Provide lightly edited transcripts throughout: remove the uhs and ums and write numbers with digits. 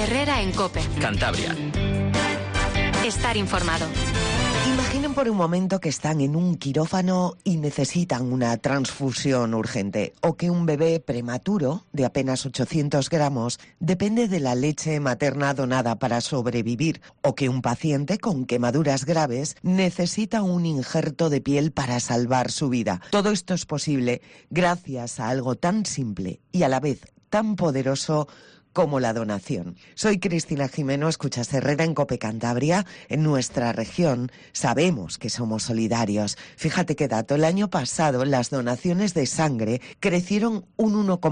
Herrera en COPE. Cantabria. Estar informado. Imaginen por un momento que están en un quirófano y necesitan una transfusión urgente, o que un bebé prematuro de apenas 800 gramos depende de la leche materna donada para sobrevivir, o que un paciente con quemaduras graves necesita un injerto de piel para salvar su vida. Todo esto es posible gracias a algo tan simple y a la vez tan poderoso como la donación. Soy Cristina Jimeno, escuchas Herrera en COPE Cantabria. En nuestra región sabemos que somos solidarios. Fíjate qué dato, el año pasado las donaciones de sangre crecieron un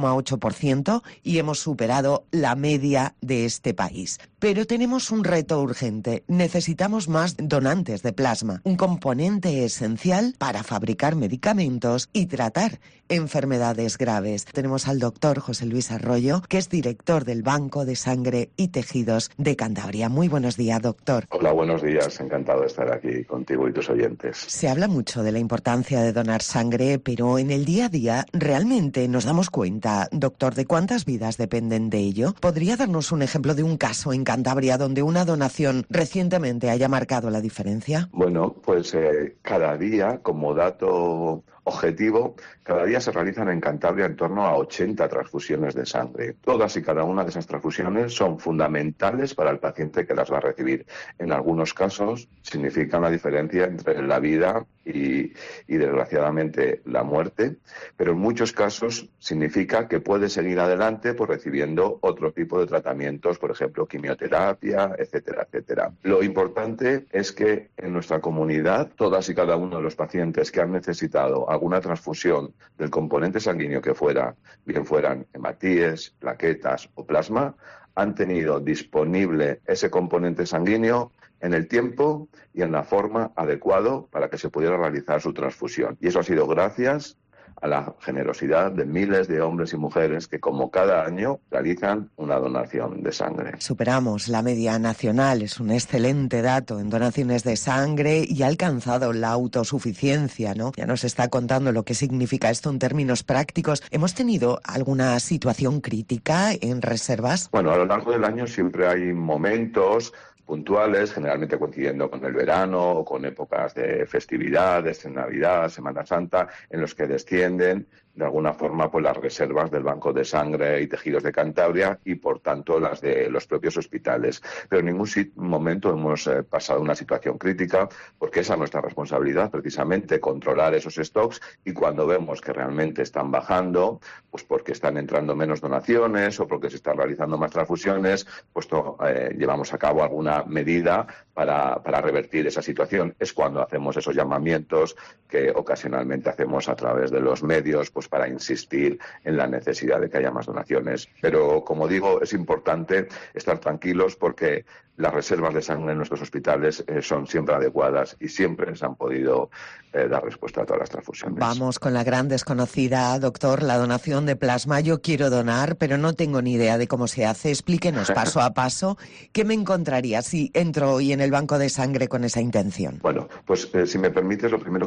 1,8% y hemos superado la media de este país. Pero tenemos un reto urgente. Necesitamos más donantes de plasma, un componente esencial para fabricar medicamentos y tratar enfermedades graves. Tenemos al doctor José Luis Arroyo, que es director del Banco de Sangre y Tejidos de Cantabria. Muy buenos días, doctor. Hola, buenos días. Encantado de estar aquí contigo y tus oyentes. Se habla mucho de la importancia de donar sangre, pero en el día a día realmente nos damos cuenta, doctor, de cuántas vidas dependen de ello. ¿Podría darnos un ejemplo de un caso en Cantabria donde una donación recientemente haya marcado la diferencia? Bueno, pues cada día, como dato objetivo, cada día se realizan en Cantabria en torno a 80 transfusiones de sangre. Todas y cada una de esas transfusiones son fundamentales para el paciente que las va a recibir. En algunos casos significan la diferencia entre la vida y desgraciadamente la muerte, pero en muchos casos significa que puede seguir adelante pues recibiendo otro tipo de tratamientos, por ejemplo, quimioterapia, etcétera, etcétera. Lo importante es que en nuestra comunidad, todas y cada uno de los pacientes que han necesitado alguna transfusión del componente sanguíneo que fuera, bien fueran hematíes, plaquetas o plasma, han tenido disponible ese componente sanguíneo en el tiempo y en la forma adecuado para que se pudiera realizar su transfusión. Y eso ha sido gracias a la generosidad de miles de hombres y mujeres que, como cada año, realizan una donación de sangre. Superamos la media nacional, es un excelente dato en donaciones de sangre y ha alcanzado la autosuficiencia, ¿no? Ya nos está contando lo que significa esto en términos prácticos. ¿Hemos tenido alguna situación crítica en reservas? Bueno, a lo largo del año siempre hay momentos puntuales, generalmente coincidiendo con el verano o con épocas de festividades, en Navidad, Semana Santa, en los que descienden de alguna forma pues las reservas del Banco de Sangre y Tejidos de Cantabria y por tanto las de los propios hospitales. Pero en ningún momento hemos pasado una situación crítica, porque esa es nuestra responsabilidad, precisamente controlar esos stocks, y cuando vemos que realmente están bajando, pues porque están entrando menos donaciones o porque se están realizando más transfusiones, pues llevamos a cabo alguna medida para revertir esa situación. Es cuando hacemos esos llamamientos que ocasionalmente hacemos a través de los medios, pues para insistir en la necesidad de que haya más donaciones. Pero, como digo, es importante estar tranquilos porque las reservas de sangre en nuestros hospitales son siempre adecuadas y siempre se han podido dar respuesta a todas las transfusiones. Vamos con la gran desconocida, doctor, la donación de plasma. Yo quiero donar, pero no tengo ni idea de cómo se hace. Explíquenos paso a paso. ¿Qué me encontraría si entro hoy en el banco de sangre con esa intención? Bueno, pues si me permites, lo primero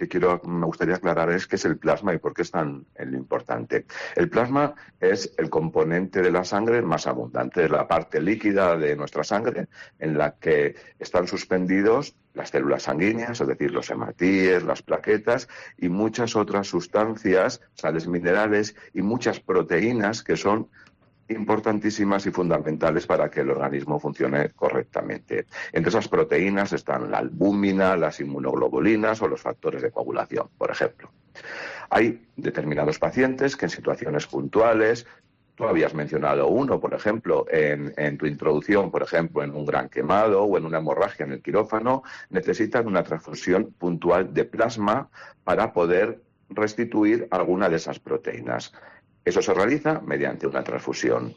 me gustaría aclarar es qué es el plasma y por qué es tan importante. El plasma es el componente de la sangre más abundante, es la parte líquida de nuestra sangre en la que están suspendidos las células sanguíneas, es decir, los hematíes, las plaquetas y muchas otras sustancias, sales minerales y muchas proteínas que son importantísimas y fundamentales para que el organismo funcione correctamente. Entre esas proteínas están la albúmina, las inmunoglobulinas o los factores de coagulación, por ejemplo. Hay determinados pacientes que en situaciones puntuales, tú habías mencionado uno, por ejemplo, en tu introducción, por ejemplo, en un gran quemado o en una hemorragia en el quirófano, necesitan una transfusión puntual de plasma para poder restituir alguna de esas proteínas. Eso se realiza mediante una transfusión.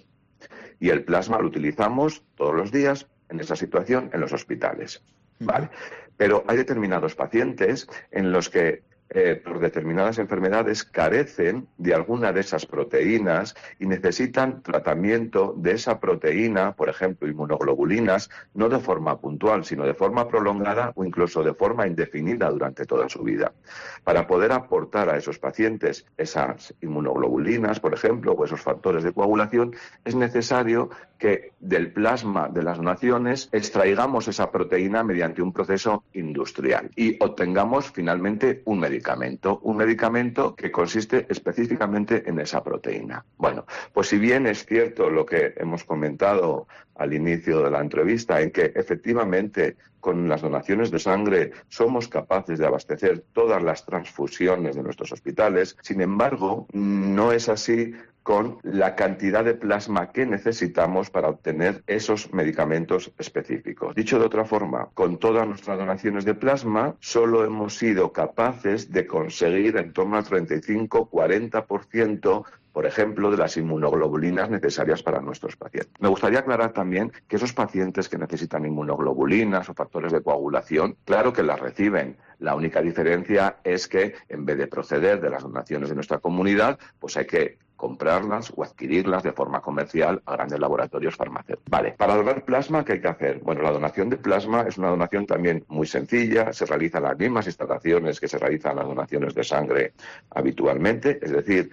Y el plasma lo utilizamos todos los días en esa situación en los hospitales. ¿Vale? Pero hay determinados pacientes en los que por determinadas enfermedades carecen de alguna de esas proteínas y necesitan tratamiento de esa proteína, por ejemplo, inmunoglobulinas, no de forma puntual, sino de forma prolongada o incluso de forma indefinida durante toda su vida. Para poder aportar a esos pacientes esas inmunoglobulinas, por ejemplo, o esos factores de coagulación, es necesario que del plasma de las donaciones extraigamos esa proteína mediante un proceso industrial y obtengamos finalmente un medicamento que consiste específicamente en esa proteína. Bueno, pues si bien es cierto lo que hemos comentado al inicio de la entrevista, en que efectivamente con las donaciones de sangre somos capaces de abastecer todas las transfusiones de nuestros hospitales, sin embargo, no es así con la cantidad de plasma que necesitamos para obtener esos medicamentos específicos. Dicho de otra forma, con todas nuestras donaciones de plasma, solo hemos sido capaces de conseguir en torno al 35-40%, por ejemplo, de las inmunoglobulinas necesarias para nuestros pacientes. Me gustaría aclarar también que esos pacientes que necesitan inmunoglobulinas o factores de coagulación, claro que las reciben. La única diferencia es que en vez de proceder de las donaciones de nuestra comunidad, pues hay que comprarlas o adquirirlas de forma comercial a grandes laboratorios farmacéuticos. Vale, para donar plasma, ¿qué hay que hacer? Bueno, la donación de plasma es una donación también muy sencilla, se realizan las mismas instalaciones que se realizan las donaciones de sangre habitualmente, es decir,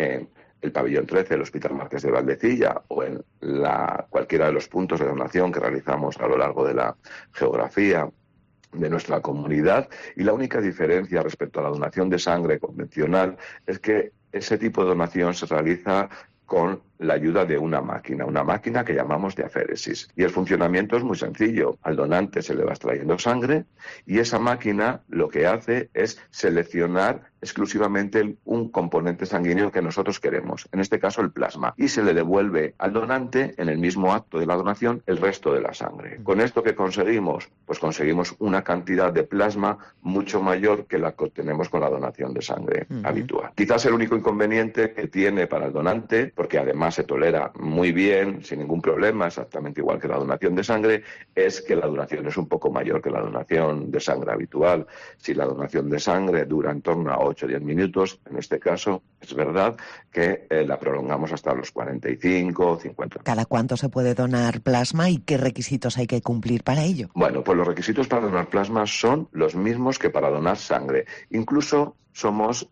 el pabellón 13 del Hospital Marqués de Valdecilla o en cualquiera de los puntos de donación que realizamos a lo largo de la geografía de nuestra comunidad, y la única diferencia respecto a la donación de sangre convencional es que ese tipo de donación se realiza con la ayuda de una máquina que llamamos diaféresis. Y el funcionamiento es muy sencillo. Al donante se le va extrayendo sangre y esa máquina lo que hace es seleccionar exclusivamente un componente sanguíneo que nosotros queremos, en este caso el plasma, y se le devuelve al donante en el mismo acto de la donación el resto de la sangre. ¿Con esto qué conseguimos? Pues conseguimos una cantidad de plasma mucho mayor que la que obtenemos con la donación de sangre habitual. Quizás el único inconveniente que tiene para el donante, porque además se tolera muy bien, sin ningún problema, exactamente igual que la donación de sangre, es que la duración es un poco mayor que la donación de sangre habitual. Si la donación de sangre dura en torno a 8 o 10 minutos, en este caso es verdad que la prolongamos hasta los 45 o 50. ¿Cada cuánto se puede donar plasma y qué requisitos hay que cumplir para ello? Bueno, pues los requisitos para donar plasma son los mismos que para donar sangre. Incluso somos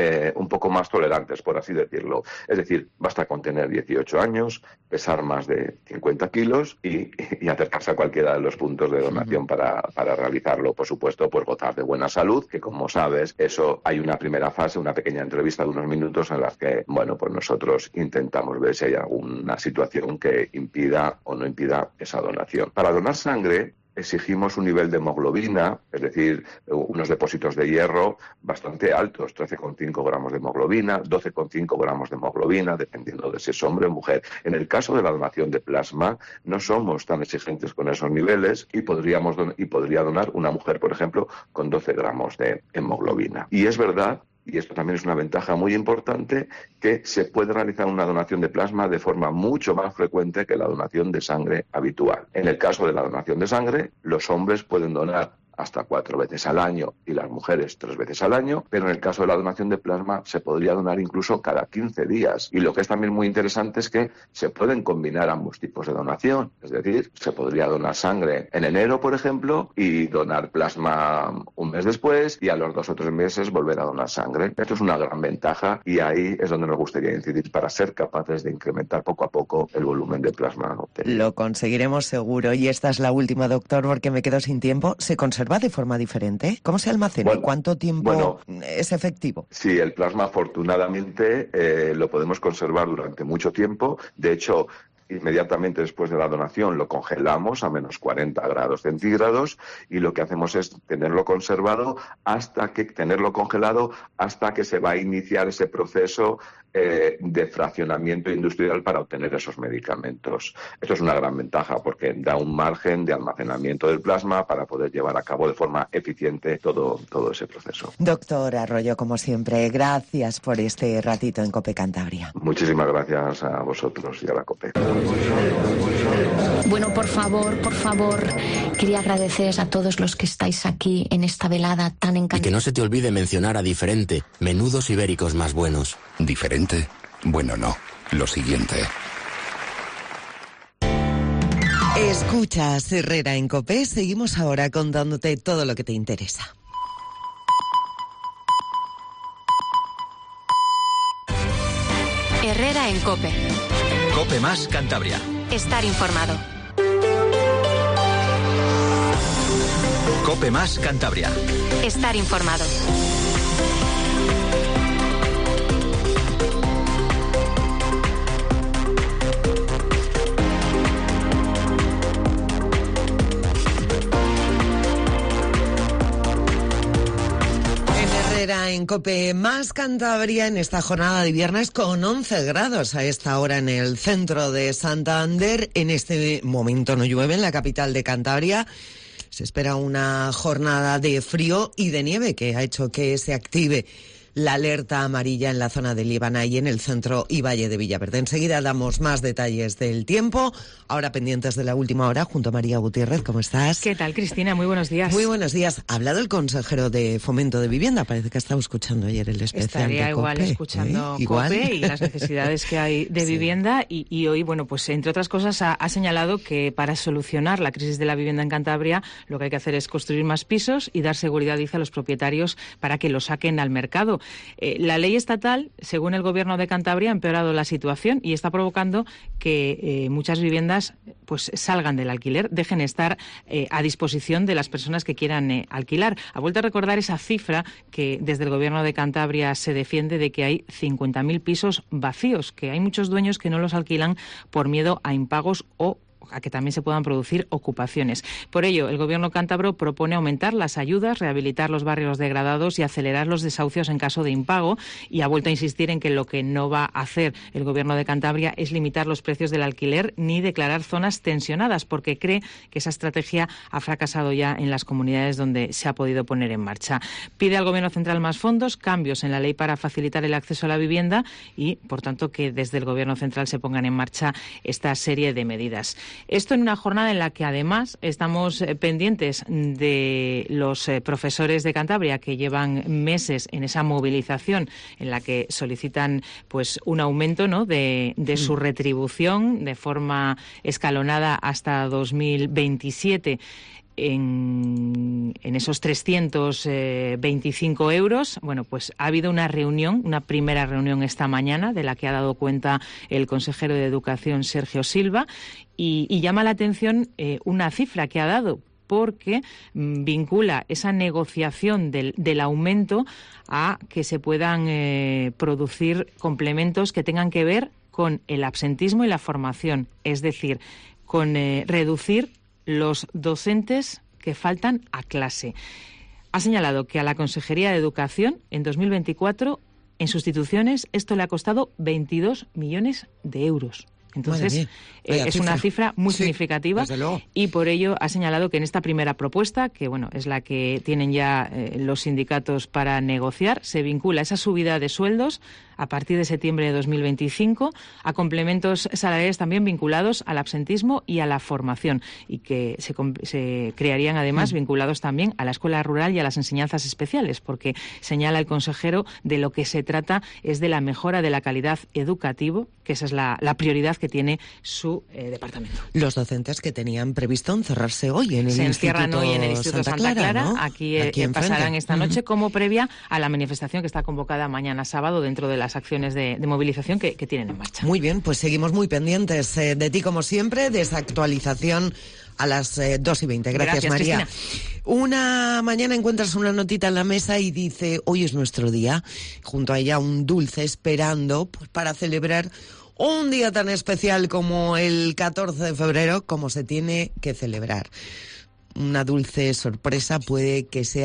un poco más tolerantes, por así decirlo. Es decir, basta con tener 18 años, pesar más de 50 kilos y acercarse a cualquiera de los puntos de donación para realizarlo. Por supuesto, pues gozar de buena salud, que como sabes, eso hay una primera fase, una pequeña entrevista de unos minutos en las que, bueno, pues nosotros intentamos ver si hay alguna situación que impida o no impida esa donación. Para donar sangre, exigimos un nivel de hemoglobina, es decir, unos depósitos de hierro bastante altos, 13,5 gramos de hemoglobina, 12,5 gramos de hemoglobina, dependiendo de si es hombre o mujer. En el caso de la donación de plasma, no somos tan exigentes con esos niveles y podría donar una mujer, por ejemplo, con 12 gramos de hemoglobina. Y es verdad, y esto también es una ventaja muy importante, que se puede realizar una donación de plasma de forma mucho más frecuente que la donación de sangre habitual. En el caso de la donación de sangre, los hombres pueden donar hasta 4 veces al año y las mujeres 3 veces al año, pero en el caso de la donación de plasma se podría donar incluso cada 15 días. Y lo que es también muy interesante es que se pueden combinar ambos tipos de donación, es decir, se podría donar sangre en enero, por ejemplo, y donar plasma un mes después y a los 2 o 3 meses volver a donar sangre. Esto es una gran ventaja y ahí es donde nos gustaría incidir para ser capaces de incrementar poco a poco el volumen de plasma obtenido. Lo conseguiremos seguro. Y esta es la última, doctor, porque me quedo sin tiempo. ¿Se conserva de forma diferente? ¿Cómo se almacena y cuánto tiempo es efectivo? Sí, el plasma afortunadamente lo podemos conservar durante mucho tiempo. De hecho, inmediatamente después de la donación lo congelamos a menos 40 grados centígrados y lo que hacemos es tenerlo congelado hasta que se va a iniciar ese proceso de fraccionamiento industrial para obtener esos medicamentos. Esto es una gran ventaja porque da un margen de almacenamiento del plasma para poder llevar a cabo de forma eficiente todo ese proceso. Doctor Arroyo, como siempre, gracias por este ratito en COPE Cantabria. Muchísimas gracias a vosotros y a la COPE. Bueno, por favor, quería agradeceros a todos los que estáis aquí en esta velada tan encantadora. Y que no se te olvide mencionar a Diferente, menudos ibéricos más buenos. ¿Diferente? Bueno, no. Lo siguiente. Escuchas Herrera en COPE. Seguimos ahora contándote todo lo que te interesa. Herrera en COPE. COPE más Cantabria. Estar informado. COPE más Cantabria. Estar informado. En COPE más Cantabria en esta jornada de viernes con 11 grados a esta hora en el centro de Santander. En este momento no llueve en la capital de Cantabria. Se espera una jornada de frío y de nieve que ha hecho que se active la alerta amarilla en la zona de Líbana y en el centro y valle de Villaverde. Enseguida damos más detalles del tiempo. Ahora pendientes de la última hora junto a María Gutiérrez. ¿Cómo estás? ¿Qué tal, Cristina? Muy buenos días. Muy buenos días. Ha hablado el consejero de Fomento de Vivienda. Parece que estaba escuchando ayer el especial Estaría de COPE. igual escuchando Igual. COPE y las necesidades que hay de vivienda. Y hoy, bueno, pues entre otras cosas ha señalado que para solucionar la crisis de la vivienda en Cantabria lo que hay que hacer es construir más pisos y dar seguridad, dice, a los propietarios para que lo saquen al mercado. La ley estatal, según el Gobierno de Cantabria, ha empeorado la situación y está provocando que muchas viviendas pues salgan del alquiler, dejen estar a disposición de las personas que quieran alquilar. Ha vuelto a recordar esa cifra que desde el Gobierno de Cantabria se defiende de que hay 50.000 pisos vacíos, que hay muchos dueños que no los alquilan por miedo a impagos o a que también se puedan producir ocupaciones. Por ello, el Gobierno cántabro propone aumentar las ayudas, rehabilitar los barrios degradados y acelerar los desahucios en caso de impago, y ha vuelto a insistir en que lo que no va a hacer el Gobierno de Cantabria es limitar los precios del alquiler ni declarar zonas tensionadas, porque cree que esa estrategia ha fracasado ya en las comunidades donde se ha podido poner en marcha. Pide al Gobierno central más fondos, cambios en la ley para facilitar el acceso a la vivienda y, por tanto, que desde el Gobierno central se pongan en marcha esta serie de medidas. Esto en una jornada en la que además estamos pendientes de los profesores de Cantabria que llevan meses en esa movilización en la que solicitan pues un aumento, ¿no?, de su retribución de forma escalonada hasta 2027. En esos 325 euros, bueno, pues ha habido una reunión, una primera reunión esta mañana, de la que ha dado cuenta el consejero de Educación, Sergio Silva, y llama la atención una cifra que ha dado, porque vincula esa negociación del aumento a que se puedan producir complementos que tengan que ver con el absentismo y la formación, es decir, con reducir los docentes que faltan a clase. Ha señalado que a la Consejería de Educación en 2024 en sustituciones esto le ha costado 22 millones de euros. Entonces, es una cifra muy significativa y por ello ha señalado que en esta primera propuesta, que bueno, es la que tienen ya los sindicatos para negociar, se vincula esa subida de sueldos a partir de septiembre de 2025 a complementos salariales también vinculados al absentismo y a la formación, y que se crearían además vinculados también a la escuela rural y a las enseñanzas especiales, porque señala el consejero de lo que se trata es de la mejora de la calidad educativa, que esa es la prioridad que tiene su departamento. Los docentes que tenían previsto encerrarse hoy en el se encierran hoy en el Instituto Santa Clara, ¿no? Aquí pasarán esta noche como previa a la manifestación que está convocada mañana sábado dentro de las acciones de movilización que tienen en marcha. Muy bien, pues seguimos muy pendientes de ti como siempre, de esa actualización a las 2:20. Gracias, María. Cristina. Una mañana encuentras una notita en la mesa y dice: hoy es nuestro día. Junto a ella un dulce esperando pues para celebrar un día tan especial como el 14 de febrero, como se tiene que celebrar. Una dulce sorpresa puede que sea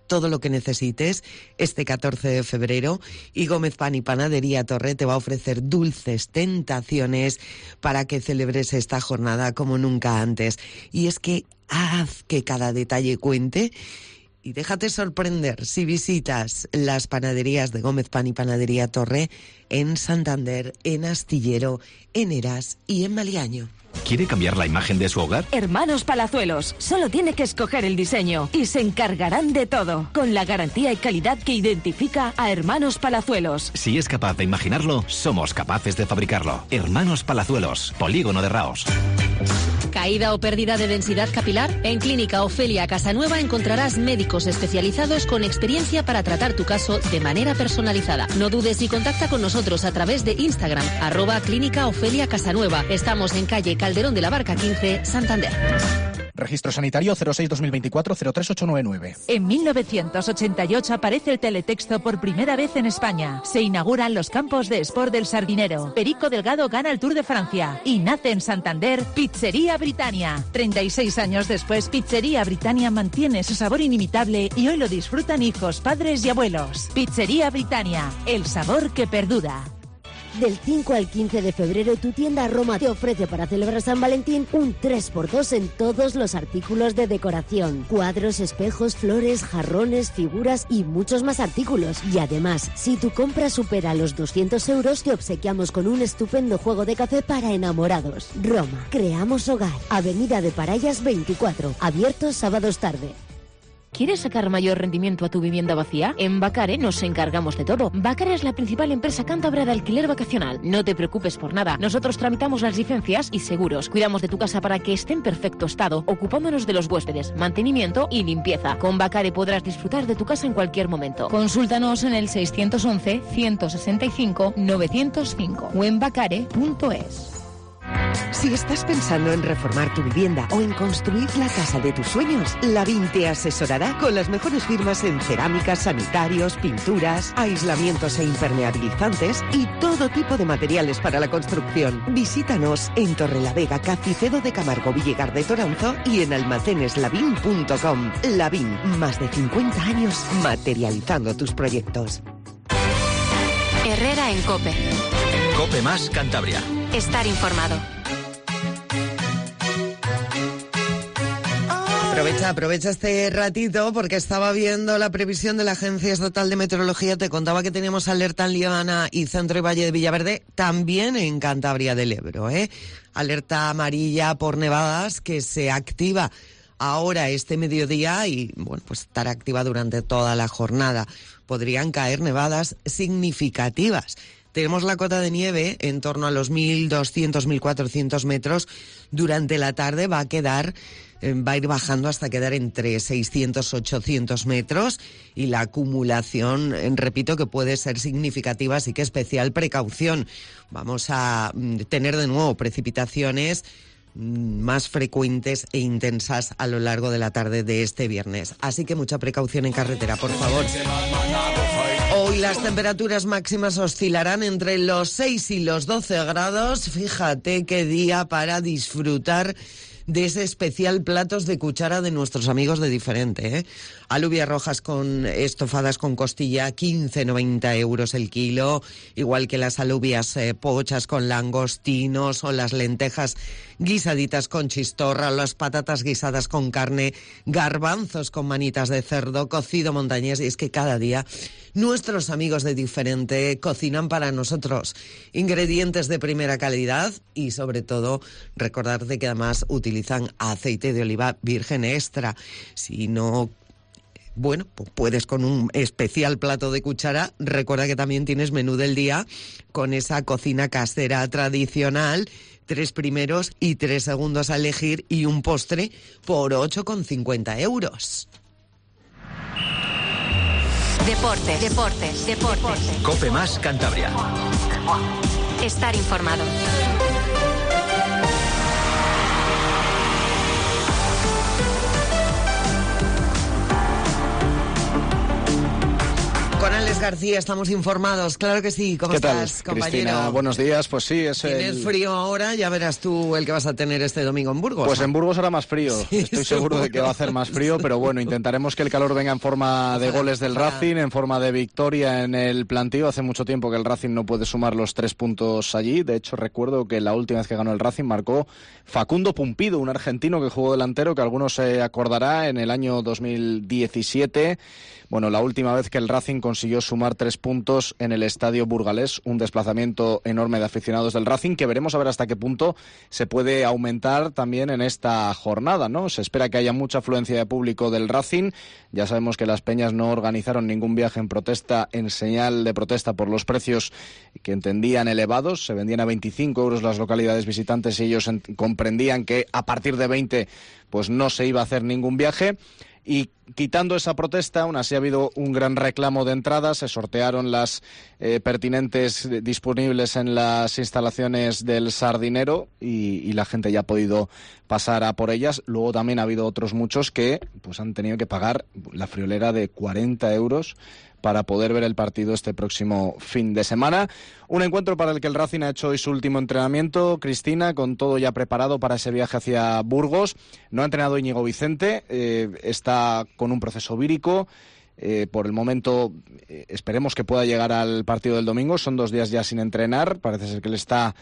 todo lo que necesites este 14 de febrero y Gómez Pan y Panadería Torre te va a ofrecer dulces tentaciones para que celebres esta jornada como nunca antes. Y es que haz que cada detalle cuente y déjate sorprender si visitas las panaderías de Gómez Pan y Panadería Torre en Santander, en Astillero, en Eras y en Maliaño. ¿Quiere cambiar la imagen de su hogar? Hermanos Palazuelos, solo tiene que escoger el diseño y se encargarán de todo, con la garantía y calidad que identifica a Hermanos Palazuelos. Si es capaz de imaginarlo, somos capaces de fabricarlo. Hermanos Palazuelos, Polígono de Raos. ¿Caída o pérdida de densidad capilar? En Clínica Ofelia Casanueva encontrarás médicos especializados con experiencia para tratar tu caso de manera personalizada. No dudes y contacta con nosotros a través de Instagram, @Clínica Ofelia Casanueva. Estamos en calle Calderón de la Barca 15, Santander. Registro sanitario 06-2024-03899. En 1988 aparece el teletexto por primera vez en España. Se inauguran los campos de Sport del Sardinero. Perico Delgado gana el Tour de Francia. Y nace en Santander Pizzería Britannia. 36 años después, Pizzería Britannia mantiene su sabor inimitable y hoy lo disfrutan hijos, padres y abuelos. Pizzería Britannia, el sabor que perdura. Del 5 al 15 de febrero, tu tienda Roma te ofrece para celebrar San Valentín un 3x2 en todos los artículos de decoración. Cuadros, espejos, flores, jarrones, figuras y muchos más artículos. Y además, si tu compra supera los 200 euros, te obsequiamos con un estupendo juego de café para enamorados. Roma, creamos hogar. Avenida de Parayas 24, abierto sábados tarde. ¿Quieres sacar mayor rendimiento a tu vivienda vacía? En Vacare nos encargamos de todo. Vacare es la principal empresa cántabra de alquiler vacacional. No te preocupes por nada. Nosotros tramitamos las licencias y seguros. Cuidamos de tu casa para que esté en perfecto estado, ocupándonos de los huéspedes, mantenimiento y limpieza. Con Vacare podrás disfrutar de tu casa en cualquier momento. Consúltanos en el 611-165-905 o en vacare.es. Si estás pensando en reformar tu vivienda o en construir la casa de tus sueños, Lavín te asesorará con las mejores firmas en cerámicas, sanitarios, pinturas, aislamientos e impermeabilizantes y todo tipo de materiales para la construcción. Visítanos en Torrelavega, Cacicedo de Camargo, Villegar de Toranzo y en almaceneslavín.com. Lavín, más de 50 años materializando tus proyectos. Herrera en COPE. COPE más Cantabria. Estar informado. Aprovecha este ratito porque estaba viendo la previsión de la Agencia Estatal de Meteorología. Te contaba que teníamos alerta en Liébana y Centro y Valle de Villaverde, también en Cantabria del Ebro, alerta amarilla por nevadas que se activa ahora este mediodía y bueno, pues estará activa durante toda la jornada. Podrían caer nevadas significativas. Tenemos la cota de nieve en torno a los 1.200, 1.400 metros. Durante la tarde va a ir bajando hasta quedar entre 600, 800 metros. Y la acumulación, repito, que puede ser significativa, así que especial precaución. Vamos a tener de nuevo precipitaciones más frecuentes e intensas a lo largo de la tarde de este viernes. Así que mucha precaución en carretera, por favor. Hoy las temperaturas máximas oscilarán entre los 6 y los 12 grados. Fíjate qué día para disfrutar de ese especial platos de cuchara de nuestros amigos de Diferente, Alubias rojas estofadas con costilla, 15,90 euros el kilo, igual que las alubias pochas con langostinos o las lentejas guisaditas con chistorra, las patatas guisadas con carne, garbanzos con manitas de cerdo, cocido montañés. Y es que cada día nuestros amigos de Diferente cocinan para nosotros ingredientes de primera calidad y sobre todo recordarte que además utilizan aceite de oliva virgen extra. Si no, bueno, pues puedes con un especial plato de cuchara. Recuerda que también tienes menú del día con esa cocina casera tradicional, 3 primeros y 3 segundos a elegir y un postre por 8,50 euros. Deportes. COPE más Cantabria. Estar informado. Con Alex García, estamos informados, claro que sí. ¿Cómo estás, compañero? Cristina, buenos días. Pues sí, ¿Tienes frío ahora? Ya verás tú el que vas a tener este domingo en Burgos. Pues en Burgos hará más frío. Sí, estoy seguro de que va a hacer más frío, pero bueno, intentaremos que el calor venga en forma de goles del Racing, en forma de victoria en el plantío. Hace mucho tiempo que el Racing no puede sumar los 3 puntos allí. De hecho, recuerdo que la última vez que ganó el Racing marcó Facundo Pumpido, un argentino que jugó delantero, que algunos se acordará, en el año 2017. Bueno, la última vez que el Racing consiguió sumar 3 puntos en el Estadio Burgalés, un desplazamiento enorme de aficionados del Racing, que veremos a ver hasta qué punto se puede aumentar también en esta jornada, ¿no? Se espera que haya mucha afluencia de público del Racing. Ya sabemos que las peñas no organizaron ningún viaje en protesta, en señal de protesta por los precios que entendían elevados. Se vendían a 25 euros las localidades visitantes y ellos comprendían que a partir de 20 pues no se iba a hacer ningún viaje. Y quitando esa protesta, aún así ha habido un gran reclamo de entradas. Se sortearon las pertinentes disponibles en las instalaciones del Sardinero y la gente ya ha podido pasar a por ellas. Luego también ha habido otros muchos que pues han tenido que pagar la friolera de 40 euros para poder ver el partido este próximo fin de semana. Un encuentro para el que el Racing ha hecho hoy su último entrenamiento, Cristina, con todo ya preparado para ese viaje hacia Burgos. No ha entrenado Íñigo Vicente, está con un proceso vírico. Por el momento esperemos que pueda llegar al partido del domingo. Son 2 días ya sin entrenar. Parece ser que le está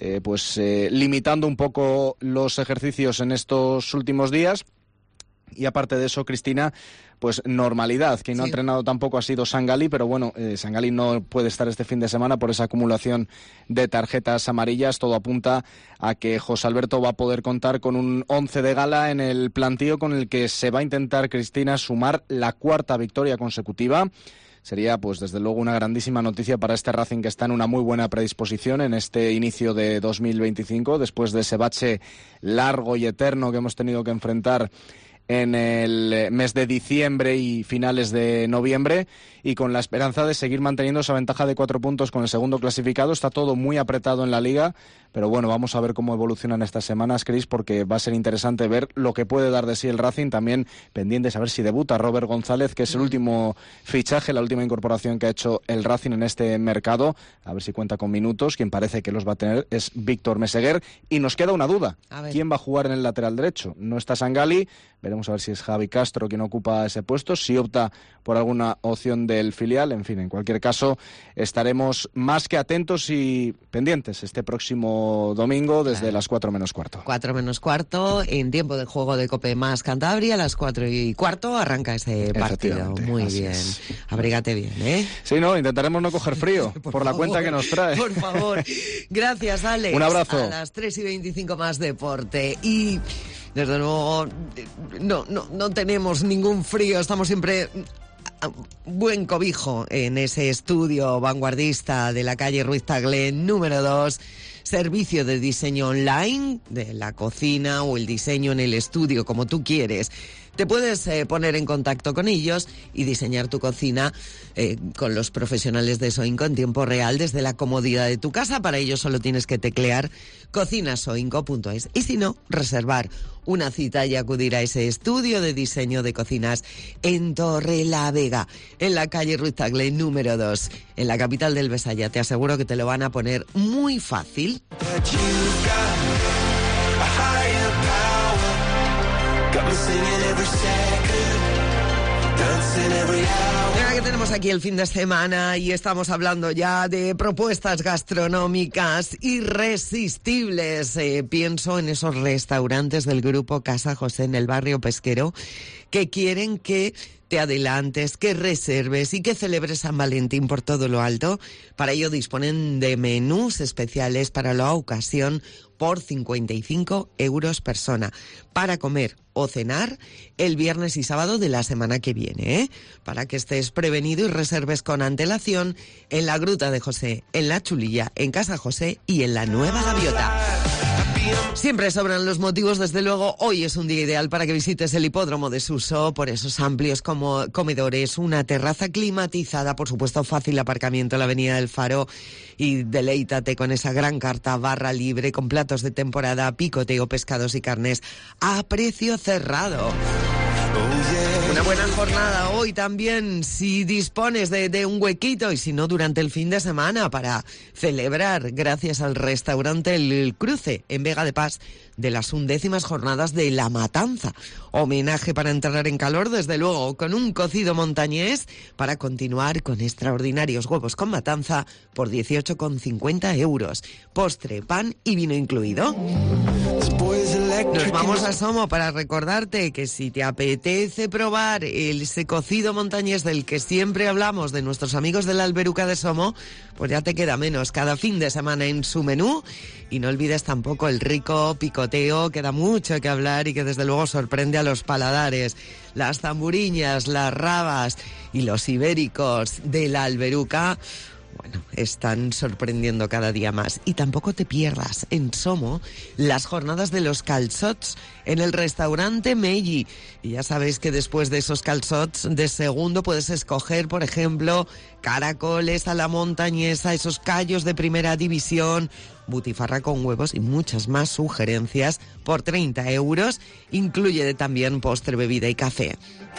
limitando un poco los ejercicios en estos últimos días. Y aparte de eso, Cristina, pues normalidad. Quien no ha entrenado tampoco ha sido Sangalí, pero bueno, Sangalí no puede estar este fin de semana por esa acumulación de tarjetas amarillas. Todo apunta a que José Alberto va a poder contar con un 11 de gala en el plantío con el que se va a intentar, Cristina, sumar la 4ª victoria consecutiva. Sería, pues desde luego, una grandísima noticia para este Racing, que está en una muy buena predisposición en este inicio de 2025, después de ese bache largo y eterno que hemos tenido que enfrentar en el mes de diciembre y finales de noviembre, y con la esperanza de seguir manteniendo esa ventaja de 4 puntos con el segundo clasificado. Está todo muy apretado en la Liga, pero bueno, vamos a ver cómo evolucionan estas semanas, Cris, porque va a ser interesante ver lo que puede dar de sí el Racing. También pendientes a ver si debuta Robert González, que es el último fichaje, la última incorporación que ha hecho el Racing en este mercado, a ver si cuenta con minutos. Quien parece que los va a tener es Víctor Meseguer, y nos queda una duda: ¿quién va a jugar en el lateral derecho? No está Sangalí, veremos a ver si es Javi Castro quien ocupa ese puesto, si opta por alguna opción del filial. En fin, en cualquier caso, estaremos más que atentos y pendientes este próximo domingo desde las 4 menos cuarto. 4 menos cuarto, en tiempo de juego de Cope Más Cantabria, a las 4:15 arranca ese partido. Muy bien. Abrígate bien, ¿eh? Sí, no, intentaremos no coger frío, por la cuenta que nos trae. Por favor. Gracias, Alex. Un abrazo. A las 3:25 más deporte. Y desde luego no tenemos ningún frío, estamos siempre buen cobijo en ese estudio vanguardista de la calle Ruiz Tagle número 2, servicio de diseño online de la cocina o el diseño en el estudio, como tú quieres. Te puedes poner en contacto con ellos y diseñar tu cocina con los profesionales de Soinco en tiempo real desde la comodidad de tu casa. Para ello solo tienes que teclear cocinasoinco.es y, si no, reservar una cita y acudir a ese estudio de diseño de cocinas en Torrelavega, en la calle Ruiz Tagle número 2, en la capital del Besaya. Te aseguro que te lo van a poner muy fácil. Ahora que tenemos aquí el fin de semana y estamos hablando ya de propuestas gastronómicas irresistibles, pienso en esos restaurantes del grupo Casa José en el barrio pesquero que quieren que te adelantes, que reserves y que celebres San Valentín por todo lo alto. Para ello disponen de menús especiales para la ocasión por 55 euros persona, para comer o cenar el viernes y sábado de la semana que viene, ¿eh? Para que estés prevenido y reserves con antelación en la Gruta de José, en La Chulilla, en Casa José y en la Nueva Gaviota. Siempre sobran los motivos, desde luego. Hoy es un día ideal para que visites el hipódromo de Suso, por esos amplios comedores, una terraza climatizada, por supuesto fácil aparcamiento en la Avenida del Faro, y deleítate con esa gran carta barra libre con platos de temporada, picoteo, pescados y carnes a precio cerrado. Una buena jornada hoy también, si dispones de un huequito y si no durante el fin de semana para celebrar, gracias al restaurante El Cruce en Vega de Pas, de las 11ª jornadas de La Matanza. Homenaje para entrar en calor, desde luego, con un cocido montañés para continuar con extraordinarios huevos con matanza por 18,50 €. Postre, pan y vino incluido. Nos vamos a Somo para recordarte que si te apetece probar ese cocido montañés del que siempre hablamos de nuestros amigos de la Alberuca de Somo, pues ya te queda menos cada fin de semana en su menú. Y no olvides tampoco el rico picoteo, que da mucho que hablar y que desde luego sorprende a los paladares. Las zamburiñas, las rabas y los ibéricos de la Alberuca, bueno, están sorprendiendo cada día más. Y tampoco te pierdas en Somo las jornadas de los calçots en el restaurante Meiji. Y ya sabéis que después de esos calçots de segundo puedes escoger, por ejemplo, caracoles a la montañesa, esos callos de primera división, butifarra con huevos y muchas más sugerencias por 30 €. Incluye también postre, bebida y café.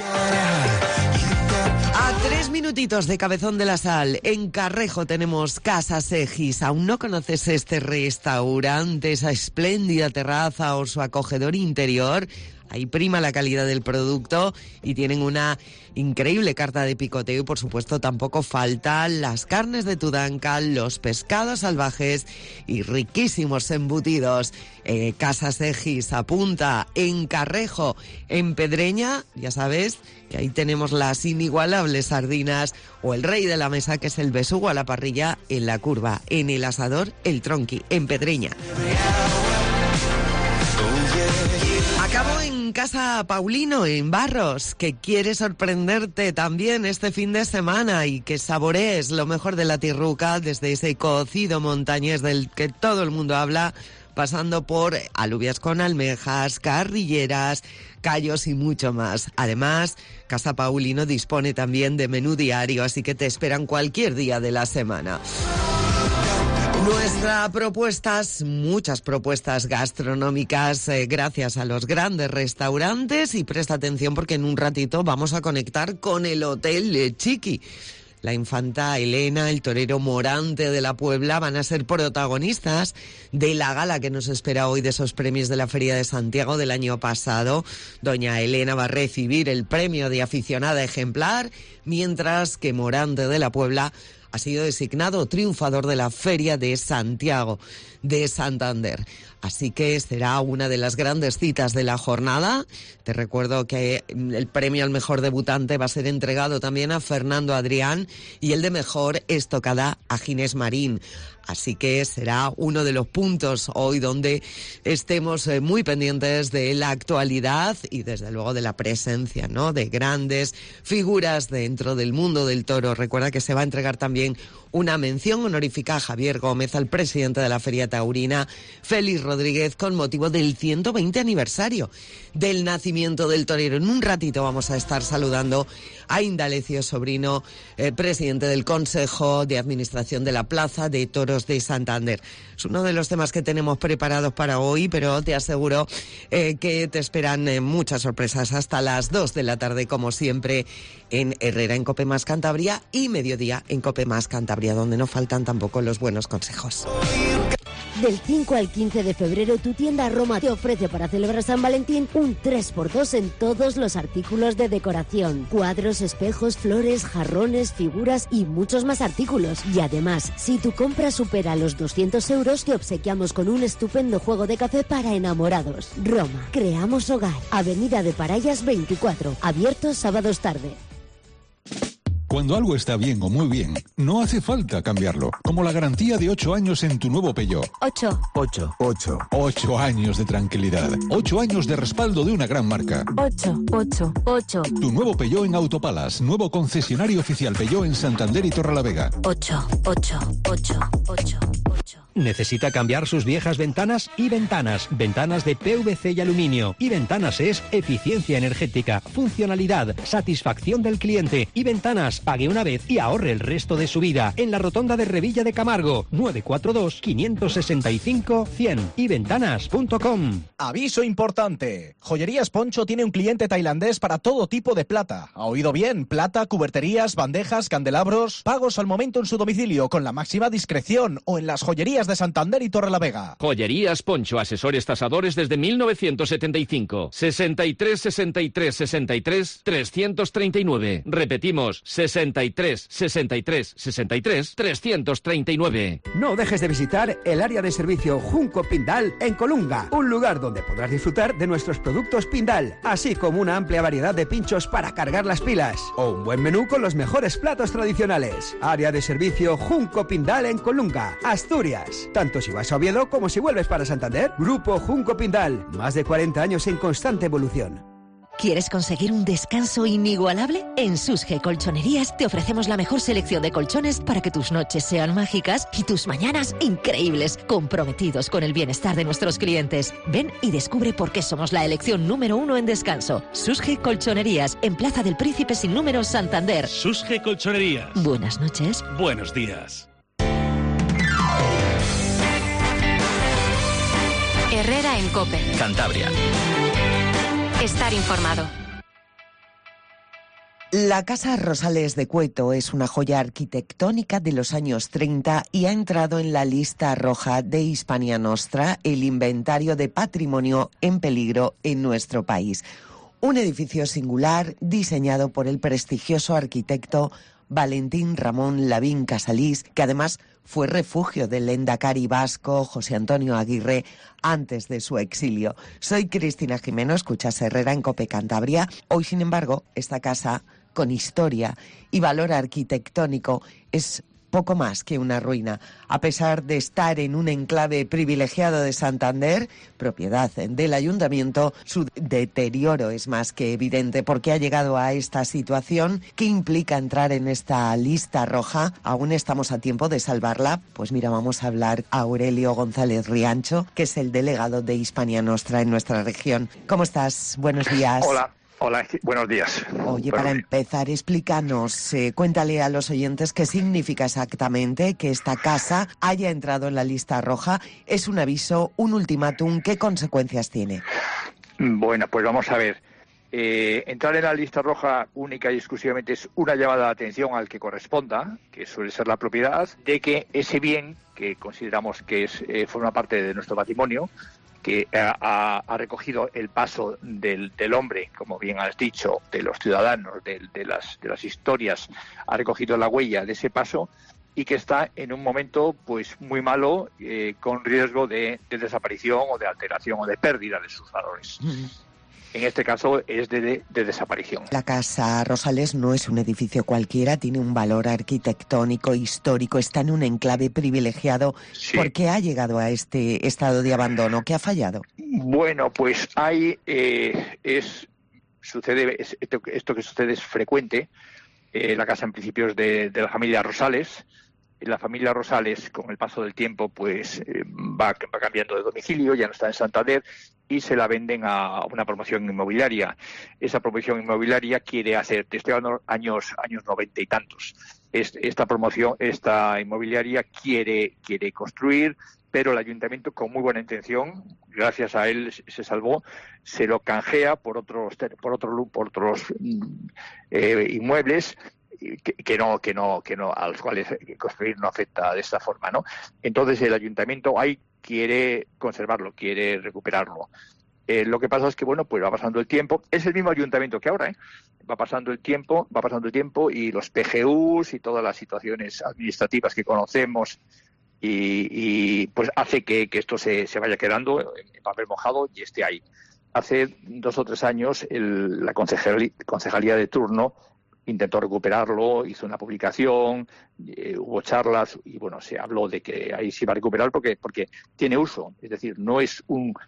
A 3 minutitos de Cabezón de la Sal, en Carrejo tenemos Casa Segis. ¿Aún no conoces este restaurante, esa espléndida terraza o su acogedor interior? Ahí prima la calidad del producto y tienen una increíble carta de picoteo y, por supuesto, tampoco faltan las carnes de Tudanca, los pescados salvajes y riquísimos embutidos. Casa Segis apunta en Carrejo, en Pedreña, ya sabes que ahí tenemos las inigualables sardinas o el rey de la mesa, que es el besugo a la parrilla en La Curva, en el asador El Tronqui, en Pedreña. Acabo en Casa Paulino, en Barros, que quiere sorprenderte también este fin de semana y que saborees lo mejor de la tirruca, desde ese cocido montañés del que todo el mundo habla, pasando por alubias con almejas, carrilleras, callos y mucho más. Además, Casa Paulino dispone también de menú diario, así que te esperan cualquier día de la semana. Nuestras propuestas, muchas propuestas gastronómicas, gracias a los grandes restaurantes, y presta atención porque en un ratito vamos a conectar con el Hotel Chiqui. La infanta Elena, el torero Morante de la Puebla van a ser protagonistas de la gala que nos espera hoy de esos premios de la Feria de Santiago del año pasado. Doña Elena va a recibir el premio de aficionada ejemplar, mientras que Morante de la Puebla ha sido designado triunfador de la Feria de Santiago de Santander. Así que será una de las grandes citas de la jornada. Te recuerdo que el premio al mejor debutante va a ser entregado también a Fernando Adrián y el de mejor estocada a Ginés Marín. Así que será uno de los puntos hoy donde estemos muy pendientes de la actualidad y desde luego de la presencia, ¿no?, de grandes figuras dentro del mundo del toro. Recuerda que se va a entregar también una mención honorífica a Javier Gómez, al presidente de la Feria Taurina, Félix Rodríguez, con motivo del 120 aniversario del nacimiento del torero. En un ratito vamos a estar saludando a Indalecio Sobrino, presidente del Consejo de Administración de la Plaza de Toros de Santander. Es uno de los temas que tenemos preparados para hoy, pero te aseguro que te esperan muchas sorpresas hasta las 2 de la tarde, como siempre, en Herrera, en Cope Más Cantabria, y mediodía en Cope Más Cantabria, donde no faltan tampoco los buenos consejos. Del 5 al 15 de febrero, tu tienda Roma te ofrece para celebrar San Valentín un 3x2 en todos los artículos de decoración. Cuadros, espejos, flores, jarrones, figuras y muchos más artículos. Y además, si tu compra supera los 200 €, te obsequiamos con un estupendo juego de café para enamorados. Roma, creamos hogar. Avenida de Parayas 24, abierto sábados tarde. Cuando algo está bien o muy bien, no hace falta cambiarlo. Como la garantía de 8 años en tu nuevo Peugeot. 8 años de tranquilidad. 8 años de respaldo de una gran marca. 8. Tu nuevo Peugeot en Autopalas. Nuevo concesionario oficial Peugeot en Santander y Torrelavega. 8. ¿Necesita cambiar sus viejas ventanas? iVentanas, ventanas de PVC y aluminio. iVentanas es eficiencia energética, funcionalidad, satisfacción del cliente. iVentanas, pague una vez y ahorre el resto de su vida. En la rotonda de Revilla de Camargo, 942-565-100. iVentanas.com. Aviso importante. Joyerías Poncho tiene un cliente tailandés para todo tipo de plata. ¿Ha oído bien? Plata, cuberterías, bandejas, candelabros. Pagos al momento en su domicilio con la máxima discreción o en las joyerías de Santander y Torrelavega. Joyerías Poncho, asesores tasadores desde 1975. 63 63 63 339. Repetimos, 63 63 63 339. No dejes de visitar el área de servicio Junco Pindal en Colunga, un lugar donde podrás disfrutar de nuestros productos Pindal, así como una amplia variedad de pinchos para cargar las pilas o un buen menú con los mejores platos tradicionales. Área de servicio Junco Pindal en Colunga, Asturias. Tanto si vas a Oviedo como si vuelves para Santander. Grupo Junco Pindal, más de 40 años en constante evolución. ¿Quieres conseguir un descanso inigualable? En Susge Colchonerías te ofrecemos la mejor selección de colchones para que tus noches sean mágicas y tus mañanas increíbles, comprometidos con el bienestar de nuestros clientes. Ven y descubre por qué somos la elección número 1 en descanso. Susge Colchonerías, en Plaza del Príncipe sin número, Santander. Susge Colchonerías. Buenas noches. Buenos días. Herrera en COPE. Cantabria. Estar informado. La Casa Rosales de Cueto es una joya arquitectónica de los años 30 y ha entrado en la lista roja de Hispania Nostra, el inventario de patrimonio en peligro en nuestro país. Un edificio singular diseñado por el prestigioso arquitecto Valentín Ramón Lavín Casalís, que además fue refugio del endacari vasco José Antonio Aguirre antes de su exilio. Soy Cristina Jimeno, escuchas Herrera en COPE Cantabria. Hoy, sin embargo, esta casa, con historia y valor arquitectónico, es poco más que una ruina. A pesar de estar en un enclave privilegiado de Santander, propiedad del ayuntamiento, su deterioro es más que evidente porque ha llegado a esta situación que implica entrar en esta lista roja. Aún estamos a tiempo de salvarla. Pues mira, vamos a hablar a Aurelio González Riancho, que es el delegado de Hispania Nostra en nuestra región. ¿Cómo estás? Buenos días. Hola, buenos días. Oye, para empezar, explícanos, cuéntale a los oyentes qué significa exactamente que esta casa haya entrado en la lista roja. ¿Es un aviso, un ultimátum? ¿Qué consecuencias tiene? Bueno, pues vamos a ver. Entrar en la lista roja única y exclusivamente es una llamada de atención al que corresponda, que suele ser la propiedad, de que ese bien que consideramos que forma parte de nuestro patrimonio, que ha recogido el paso del hombre, como bien has dicho, de los ciudadanos, de las historias, ha recogido la huella de ese paso y que está en un momento pues muy malo, con riesgo de desaparición o de alteración o de pérdida de sus valores. En este caso es de desaparición. La Casa Rosales no es un edificio cualquiera, tiene un valor arquitectónico, histórico, está en un enclave privilegiado. Sí. ¿Por qué ha llegado a este estado de abandono? ¿Qué ha fallado? Bueno, pues esto que sucede es frecuente. La casa en principio es de la familia Rosales. La familia Rosales, con el paso del tiempo, pues va cambiando de domicilio, ya no está en Santander, y se la venden a una promoción inmobiliaria. Esa promoción inmobiliaria quiere hacer, te estoy hablando años 90 y tantos, esta inmobiliaria quiere construir, pero el ayuntamiento, con muy buena intención, gracias a él se salvó, se lo canjea por otros inmuebles que no, a los cuales construir no afecta de esta forma, ¿no? Entonces el ayuntamiento ahí quiere conservarlo, quiere recuperarlo. Lo que pasa es que, bueno, pues va pasando el tiempo. Es el mismo ayuntamiento que ahora, va pasando el tiempo y los PGUs y todas las situaciones administrativas que conocemos y pues hace que esto se vaya quedando en papel mojado y esté ahí. Hace 2 o 3 años la concejalía de turno intentó recuperarlo, hizo una publicación, hubo charlas y bueno, se habló de que ahí se iba a recuperar porque tiene uso, es decir, no es un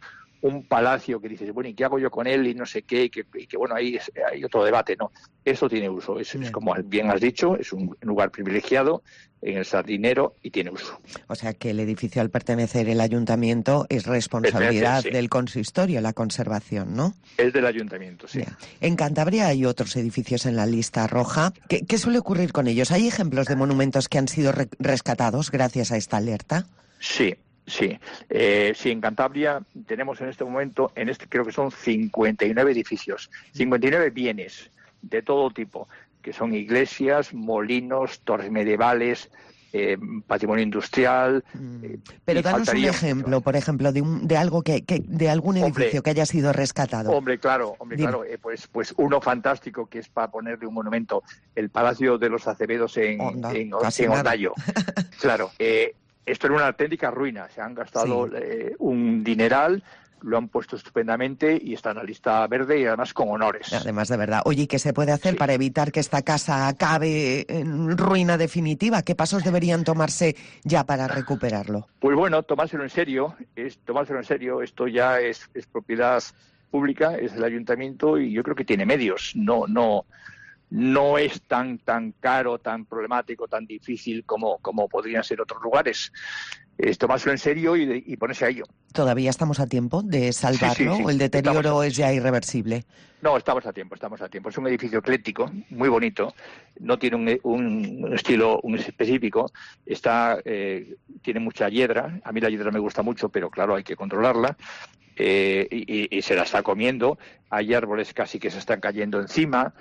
un palacio que dices, bueno, ¿y qué hago yo con él? Y no sé qué, y que bueno, ahí hay otro debate, ¿no? Esto tiene uso, es como bien has dicho, es un lugar privilegiado en el Sardinero y tiene uso. O sea que el edificio al pertenecer el ayuntamiento es responsabilidad del consistorio, la conservación, ¿no? Es del ayuntamiento, sí. Ya. En Cantabria hay otros edificios en la lista roja. ¿Qué suele ocurrir con ellos? ¿Hay ejemplos de monumentos que han sido rescatados gracias a esta alerta? Sí. Sí, en Cantabria tenemos en este momento, creo que son 59 edificios, 59 bienes de todo tipo, que son iglesias, molinos, torres medievales, patrimonio industrial. Pero danos un ejemplo, por ejemplo, de algo de algún edificio que haya sido rescatado. Hombre, claro, pues uno fantástico que es para ponerle un monumento, el Palacio de los Acevedos en Ondallo. Claro, esto era una auténtica ruina, se han gastado un dineral, lo han puesto estupendamente y está en la lista verde y además con honores. Además, de verdad. Oye, ¿qué se puede hacer para evitar que esta casa acabe en ruina definitiva? ¿Qué pasos deberían tomarse ya para recuperarlo? Pues bueno, tomárselo en serio. Esto ya es propiedad pública, es del ayuntamiento y yo creo que tiene medios. No es tan caro, tan problemático, tan difícil como podrían ser otros lugares. Es tomárselo en serio y ponerse a ello. ¿Todavía estamos a tiempo de salvarlo o el deterioro es ya irreversible? No, estamos a tiempo. Es un edificio ecléctico, muy bonito, no tiene un estilo específico, tiene mucha hiedra, a mí la hiedra me gusta mucho, pero claro, hay que controlarla. Y se la está comiendo, hay árboles casi que se están cayendo encima.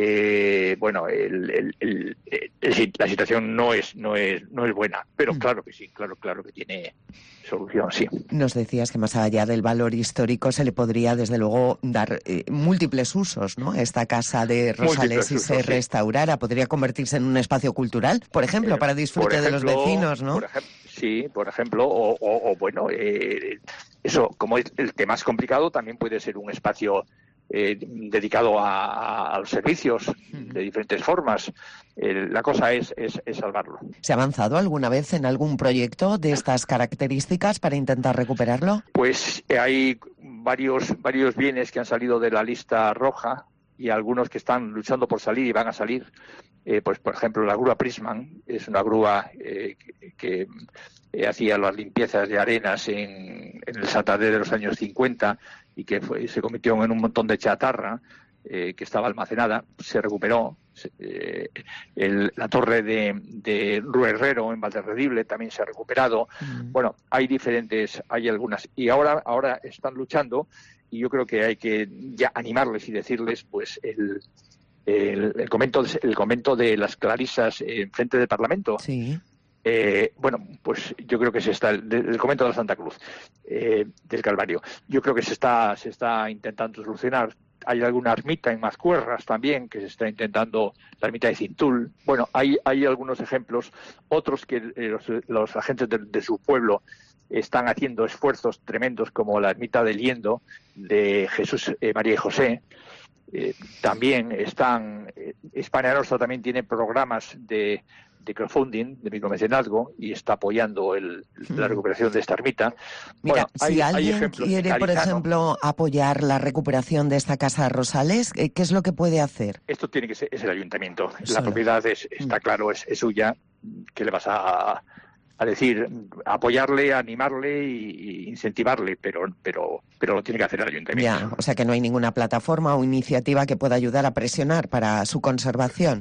La situación no es buena, pero claro que sí, claro que tiene solución, sí. Nos decías que más allá del valor histórico se le podría desde luego dar múltiples usos, ¿no? Esta casa de Rosales, si se restaurara, podría convertirse en un espacio cultural, por ejemplo, para disfrute de los vecinos, ¿no? Por ejemplo, eso, como es el tema más complicado, también puede ser un espacio dedicado a los servicios de diferentes formas. La cosa es salvarlo. ¿Se ha avanzado alguna vez en algún proyecto de estas características para intentar recuperarlo? Pues hay varios bienes que han salido de la lista roja y algunos que están luchando por salir y van a salir. Pues por ejemplo la grúa Prisman es una grúa que hacía las limpiezas de arenas en el Santander de los años 50 y que se convirtió en un montón de chatarra que estaba almacenada. Se recuperó. La torre de Rue Herrero en Valderredible también se ha recuperado. Bueno, hay algunas y ahora están luchando y yo creo que hay que ya animarles y decirles pues el convento de las Clarisas enfrente del Parlamento. Sí. Pues yo creo que el convento de la Santa Cruz del Calvario. Yo creo que se está intentando solucionar. Hay alguna ermita en Mascuerras también que se está intentando, la ermita de Cintul. Bueno, hay algunos ejemplos, otros que los agentes de su pueblo están haciendo esfuerzos tremendos, como la ermita de Liendo de Jesús, María y José. También Hispania Nostra también tiene programas de crowdfunding, de micromecenazgo, y está apoyando la recuperación de esta ermita. Mira, si alguien quiere, por ejemplo, apoyar la recuperación de esta casa Rosales, ¿qué es lo que puede hacer? Esto tiene que ser el ayuntamiento. La propiedad está claro, es suya. ¿Qué le vas a decir? Apoyarle, animarle e incentivarle, pero lo tiene que hacer el ayuntamiento. Ya, o sea que no hay ninguna plataforma o iniciativa que pueda ayudar a presionar para su conservación.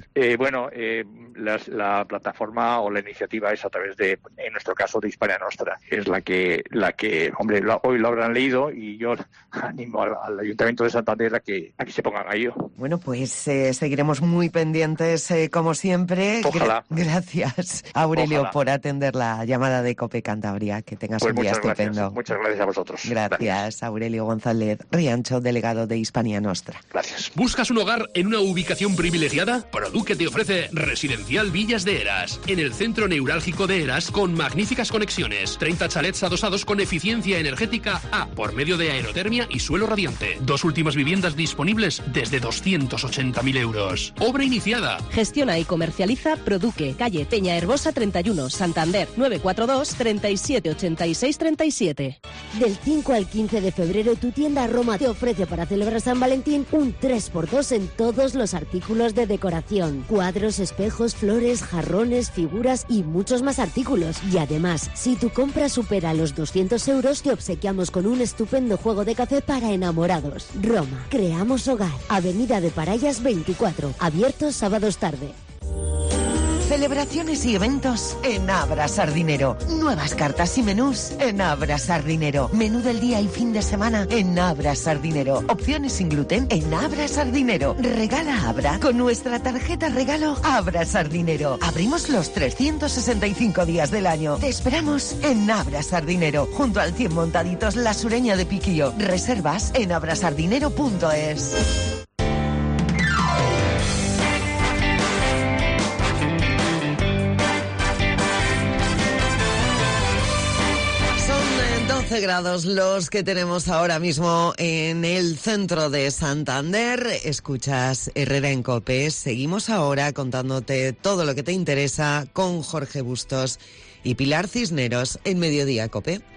La plataforma o la iniciativa es a través en nuestro caso, de Hispania Nostra. Es la que hombre, hoy lo habrán leído y yo animo al Ayuntamiento de Santander a que se pongan a ello. Bueno, pues seguiremos muy pendientes como siempre. Ojalá. Gracias, Aurelio, por atender la llamada de COPE Cantabria. Que tengas un día estupendo. Muchas gracias a vosotros. Gracias, Aurelio González Riancho, delegado de Hispania Nostra. Gracias. ¿Buscas un hogar en una ubicación privilegiada? Produque te ofrece Residencial Villas de Eras, en el centro neurálgico de Eras, con magníficas conexiones, 30 chalets adosados con eficiencia energética A, por medio de aerotermia y suelo radiante. 2 últimas viviendas disponibles desde 280.000 euros. Obra iniciada. Gestiona y comercializa Produque, calle Peña Herbosa 31, Santander, 942 37 86 37. Del 5 al 15 de febrero, tu tienda Roma te ofrece para celebrar San Valentín un 3x2 en todos los artículos de decoración. Cuadros, espejos, flores, jarrones, figuras y muchos más artículos. Y además, si tu compra supera los 200 euros, te obsequiamos con un estupendo juego de café para enamorados. Roma, creamos hogar. Avenida de Parayas 24, abierto sábados tarde. Celebraciones y eventos en Abra Sardinero. Nuevas cartas y menús en Abra Sardinero. Menú del día y fin de semana en Abra Sardinero. Opciones sin gluten en Abra Sardinero. Regala Abra con nuestra tarjeta regalo Abra Sardinero. Abrimos los 365 días del año. Te esperamos en Abra Sardinero, junto al 100 Montaditos La Sureña de Piquillo. Reservas en abrasardinero.es. Son 12 grados los que tenemos ahora mismo en el centro de Santander. Escuchas Herrera en COPE. Seguimos ahora contándote todo lo que te interesa con Jorge Bustos y Pilar Cisneros en Mediodía COPE.